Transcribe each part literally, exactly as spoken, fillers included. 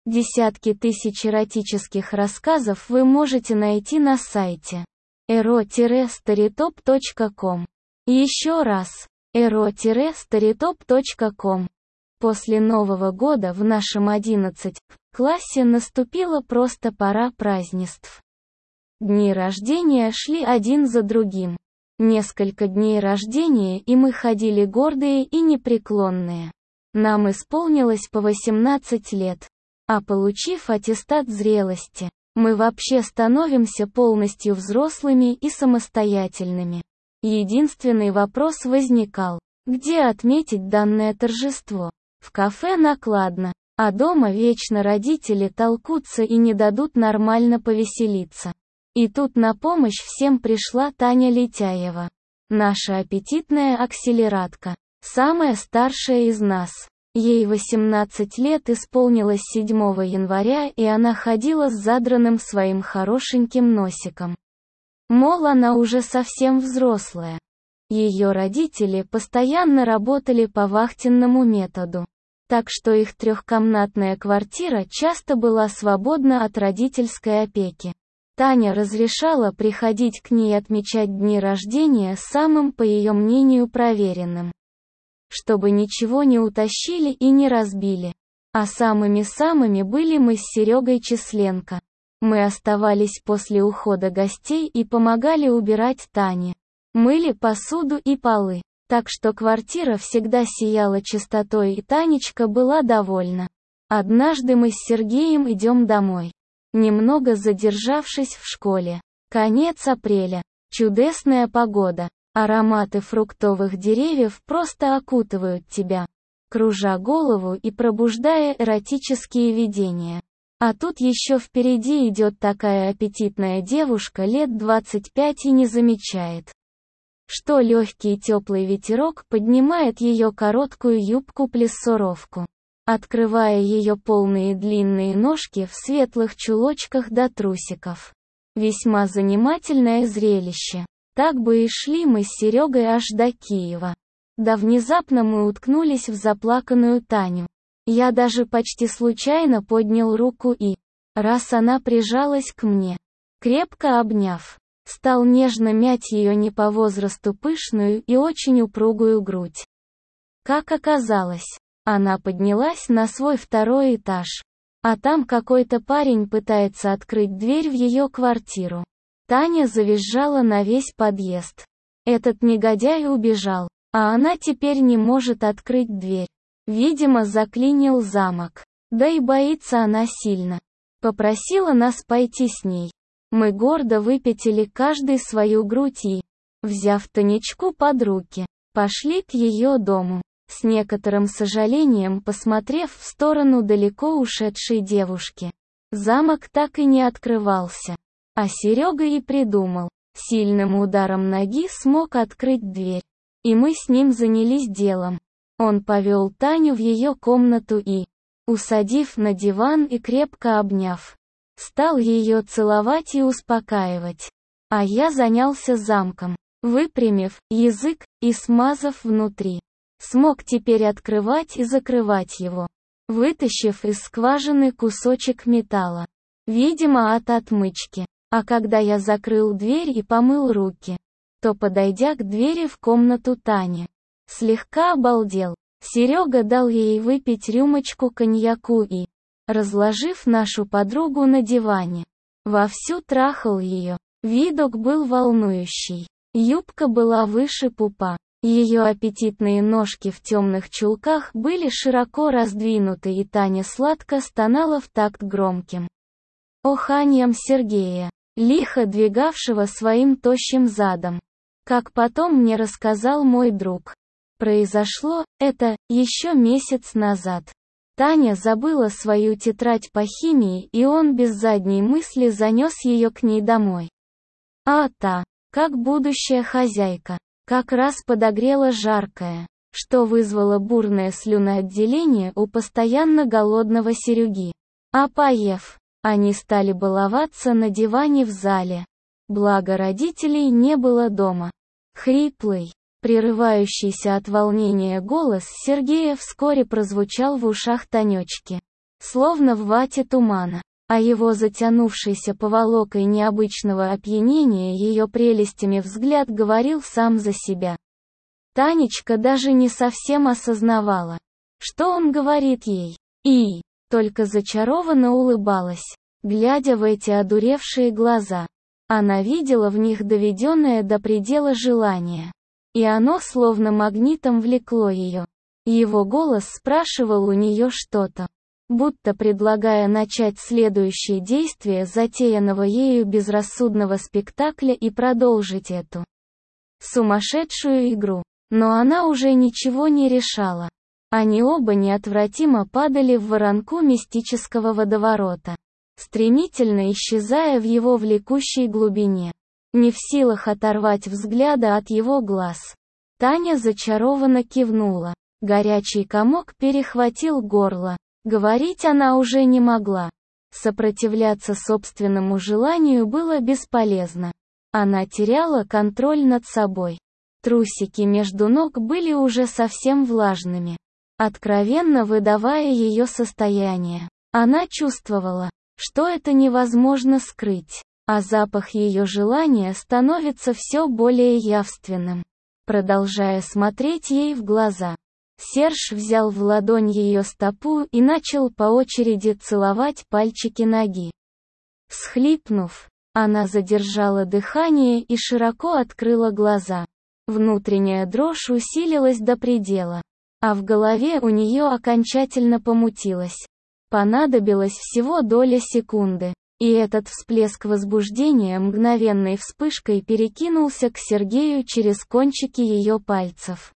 Десятки тысяч эротических рассказов вы можете найти на сайте эро старитоп точка ком. Еще раз, эро старитоп точка ком. После Нового года в нашем одиннадцатом классе наступила просто пора празднеств. Дни рождения шли один за другим. Несколько дней рождения, и мы ходили гордые и непреклонные. Нам исполнилось по восемнадцать лет. А получив аттестат зрелости, мы вообще становимся полностью взрослыми и самостоятельными. Единственный вопрос возникал: где отметить данное торжество? В кафе накладно, а дома вечно родители толкутся и не дадут нормально повеселиться. И тут на помощь всем пришла Таня Летяева. Наша аппетитная акселератка. Самая старшая из нас. Ей восемнадцать лет исполнилось седьмого января, и она ходила с задранным своим хорошеньким носиком. Мол, она уже совсем взрослая. Ее родители постоянно работали по вахтенному методу. Так что их трехкомнатная квартира часто была свободна от родительской опеки. Таня разрешала приходить к ней отмечать дни рождения самым, по ее мнению, проверенным. Чтобы ничего не утащили и не разбили. А самыми-самыми были мы с Серегой Численко. Мы оставались после ухода гостей и помогали убирать Тане. Мыли посуду и полы. Так что квартира всегда сияла чистотой, и Танечка была довольна. Однажды мы с Сергеем идем домой, немного задержавшись в школе. Конец апреля. Чудесная погода. Ароматы фруктовых деревьев просто окутывают тебя, кружа голову и пробуждая эротические видения. А тут еще впереди идет такая аппетитная девушка лет двадцати пяти и не замечает, что легкий теплый ветерок поднимает ее короткую юбку-плессуровку, открывая ее полные длинные ножки в светлых чулочках до трусиков. Весьма занимательное зрелище. Так бы и шли мы с Серегой аж до Киева. Да внезапно мы уткнулись в заплаканную Таню. Я даже почти случайно поднял руку и, раз она прижалась к мне, крепко обняв, стал нежно мять ее не по возрасту пышную и очень упругую грудь. Как оказалось, она поднялась на свой второй этаж, а там какой-то парень пытается открыть дверь в ее квартиру. Таня завизжала на весь подъезд. Этот негодяй убежал, а она теперь не может открыть дверь. Видимо, заклинил замок. Да и боится она сильно. Попросила нас пойти с ней. Мы гордо выпятили каждый свою грудь и, взяв Танечку под руки, пошли к ее дому. С некоторым сожалением посмотрев в сторону далеко ушедшей девушки. Замок так и не открывался. А Серега и придумал. Сильным ударом ноги смог открыть дверь. И мы с ним занялись делом. Он повел Таню в ее комнату и, усадив на диван и крепко обняв, стал ее целовать и успокаивать. А я занялся замком, выпрямив язык и смазав внутри. Смог теперь открывать и закрывать его, вытащив из скважины кусочек металла. Видимо, от отмычки. А когда я закрыл дверь и помыл руки, то, подойдя к двери в комнату Тани, слегка обалдел. Серега дал ей выпить рюмочку коньяку и, разложив нашу подругу на диване, вовсю трахал ее. Видок был волнующий. Юбка была выше пупа. Ее аппетитные ножки в темных чулках были широко раздвинуты, и Таня сладко стонала в такт громким оханьем Сергея, лихо двигавшего своим тощим задом. Как потом мне рассказал мой друг, произошло это еще месяц назад. Таня забыла свою тетрадь по химии, и он без задней мысли занес ее к ней домой. А та, как будущая хозяйка, как раз подогрела жаркое, что вызвало бурное слюноотделение у постоянно голодного Сереги. А поев, они стали баловаться на диване в зале. Благо родителей не было дома. Хриплый, прерывающийся от волнения голос Сергея вскоре прозвучал в ушах Танечки. словно в вате тумана, а его затянувшийся поволокой необычного опьянения ее прелестями взгляд говорил сам за себя. Танечка даже не совсем осознавала, что он говорит ей, и только зачарованно улыбалась, глядя в эти одуревшие глаза. Она видела в них доведенное до предела желание, и оно словно магнитом влекло ее. Его голос спрашивал у нее что-то, будто предлагая начать следующее действие затеянного ею безрассудного спектакля и продолжить эту сумасшедшую игру. Но она уже ничего не решала. Они оба неотвратимо падали в воронку мистического водоворота, стремительно исчезая в его влекущей глубине. Не в силах оторвать взгляда от его глаз, Таня зачарованно кивнула. Горячий комок перехватил горло. Говорить она уже не могла. Сопротивляться собственному желанию было бесполезно. Она теряла контроль над собой. Трусики между ног были уже совсем влажными, откровенно выдавая ее состояние. Она чувствовала, что это невозможно скрыть, а запах ее желания становится все более явственным. Продолжая смотреть ей в глаза, Серж взял в ладонь ее стопу и начал по очереди целовать пальчики ноги. Всхлипнув, она задержала дыхание и широко открыла глаза. Внутренняя дрожь усилилась до предела, а в голове у нее окончательно помутилось. Понадобилось всего доля секунды, и этот всплеск возбуждения мгновенной вспышкой перекинулся к Сергею через кончики ее пальцев.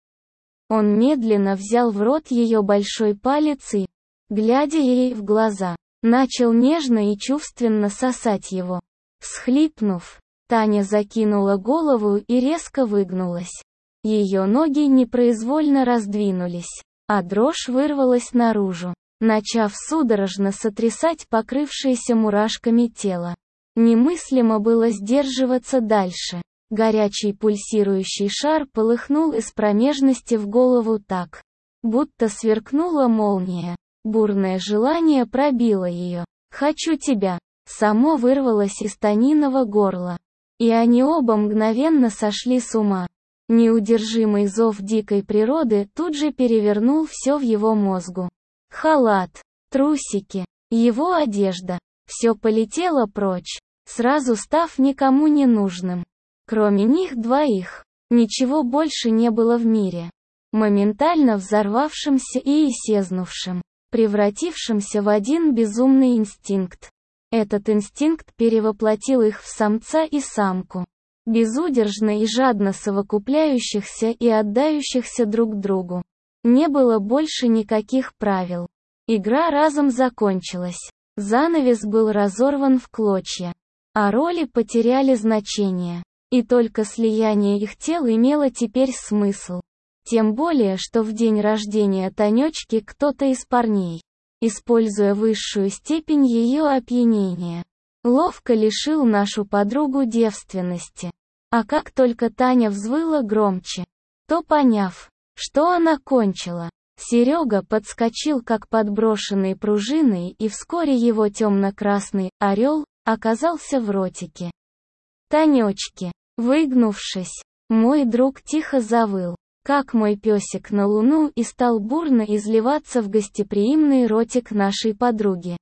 Он медленно взял в рот ее большой палец и, глядя ей в глаза, начал нежно и чувственно сосать его. Всхлипнув, Таня закинула голову и резко выгнулась. Ее ноги непроизвольно раздвинулись, а дрожь вырвалась наружу, начав судорожно сотрясать покрывшееся мурашками тело. Немыслимо было сдерживаться дальше. Горячий пульсирующий шар полыхнул из промежности в голову так, будто сверкнула молния. Бурное желание пробило ее. «Хочу тебя!» само вырвалось из Таниного горла. И они оба мгновенно сошли с ума. Неудержимый зов дикой природы тут же перевернул все в его мозгу. Халат, трусики, его одежда. Все полетело прочь, сразу став никому не нужным. Кроме них двоих, ничего больше не было в мире. Моментально взорвавшимся и исчезнувшим, превратившимся в один безумный инстинкт. Этот инстинкт перевоплотил их в самца и самку, безудержно и жадно совокупляющихся и отдающихся друг другу. Не было больше никаких правил. Игра разом закончилась. Занавес был разорван в клочья, а роли потеряли значение. И только слияние их тел имело теперь смысл. Тем более, что в день рождения Танечки кто-то из парней, используя высшую степень ее опьянения, ловко лишил нашу подругу девственности. А как только Таня взвыла громче, то, поняв, что она кончила, Серега подскочил как подброшенный пружиной, и вскоре его темно-красный орел оказался в ротике Танечки. Выгнувшись, мой друг тихо завыл, как мой песик на луну, и стал бурно изливаться в гостеприимный ротик нашей подруги.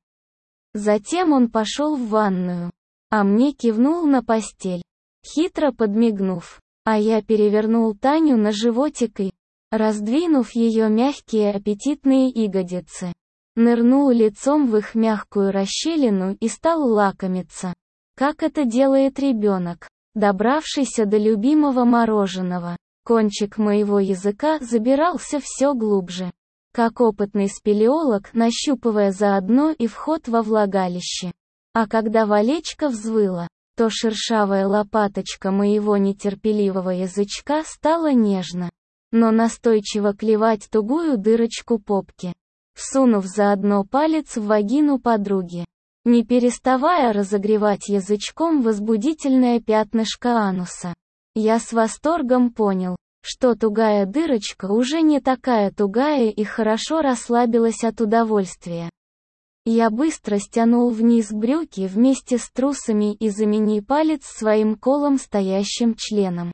Затем он пошел в ванную, а мне кивнул на постель, хитро подмигнув, а я перевернул Таню на животик и, раздвинув ее мягкие аппетитные ягодицы, нырнул лицом в их мягкую расщелину и стал лакомиться, как это делает ребенок, добравшийся до любимого мороженого. Кончик моего языка забирался все глубже, как опытный спелеолог, нащупывая заодно и вход во влагалище. А когда Валечка взвыла, то шершавая лопаточка моего нетерпеливого язычка стала нежно, но настойчиво клевать тугую дырочку попки, всунув заодно палец в вагину подруги, не переставая разогревать язычком возбудительное пятнышко ануса. Я с восторгом понял, что тугая дырочка уже не такая тугая и хорошо расслабилась от удовольствия. Я быстро стянул вниз брюки вместе с трусами и заменил палец своим колом стоящим членом.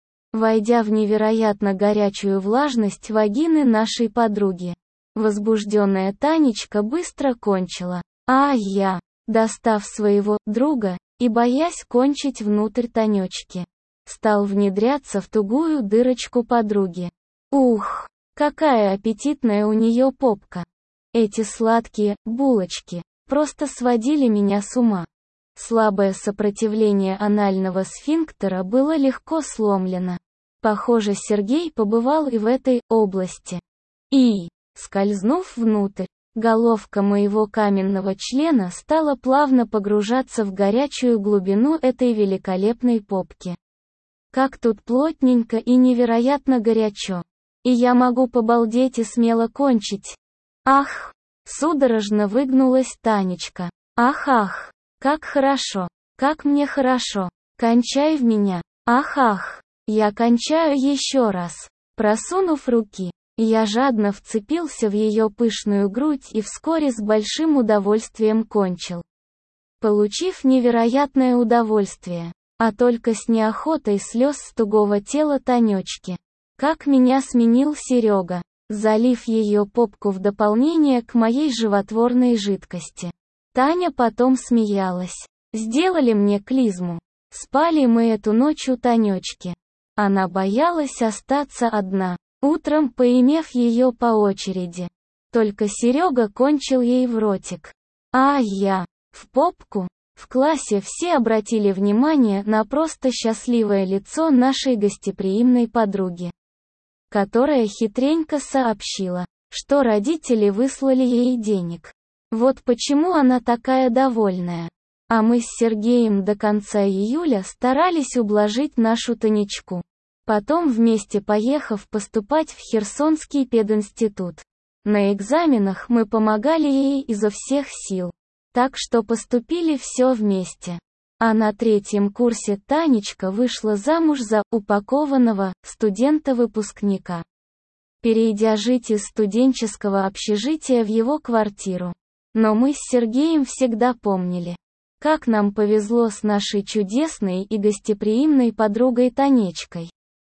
Войдя в невероятно горячую влажность вагины нашей подруги, возбужденная Танечка быстро кончила. А я, достав своего друга, и боясь кончить внутрь Танечки, стал внедряться в тугую дырочку подруги. Ух, какая аппетитная у нее попка! Эти сладкие булочки просто сводили меня с ума. Слабое сопротивление анального сфинктера было легко сломлено. Похоже, Сергей побывал и в этой области. И, скользнув внутрь, головка моего каменного члена стала плавно погружаться в горячую глубину этой великолепной попки. Как тут плотненько и невероятно горячо. И я могу побалдеть и смело кончить. Ах! Судорожно выгнулась Танечка. Ах-ах! Как хорошо! Как мне хорошо! Кончай в меня! Ах-ах! Я кончаю еще раз. Просунув руки, я жадно вцепился в ее пышную грудь и вскоре с большим удовольствием кончил. Получив невероятное удовольствие, а только с неохотой слез с тугого тела Танечки. Как меня сменил Серега, залив ее попку в дополнение к моей животворной жидкости. Таня потом смеялась. Сделали мне клизму. Спали мы эту ночь у Танечки. Она боялась остаться одна, утром поимев ее по очереди. Только Серега кончил ей в ротик. А я, в попку. В классе все обратили внимание на просто счастливое лицо нашей гостеприимной подруги, которая хитренько сообщила, что родители выслали ей денег. Вот почему она такая довольная. А мы с Сергеем до конца июля старались ублажить нашу Танечку. Потом вместе поехав поступать в Херсонский пединститут. На экзаменах мы помогали ей изо всех сил. Так что поступили все вместе. А на третьем курсе Танечка вышла замуж за упакованного студента-выпускника, перейдя жить из студенческого общежития в его квартиру. Но мы с Сергеем всегда помнили, как нам повезло с нашей чудесной и гостеприимной подругой Танечкой.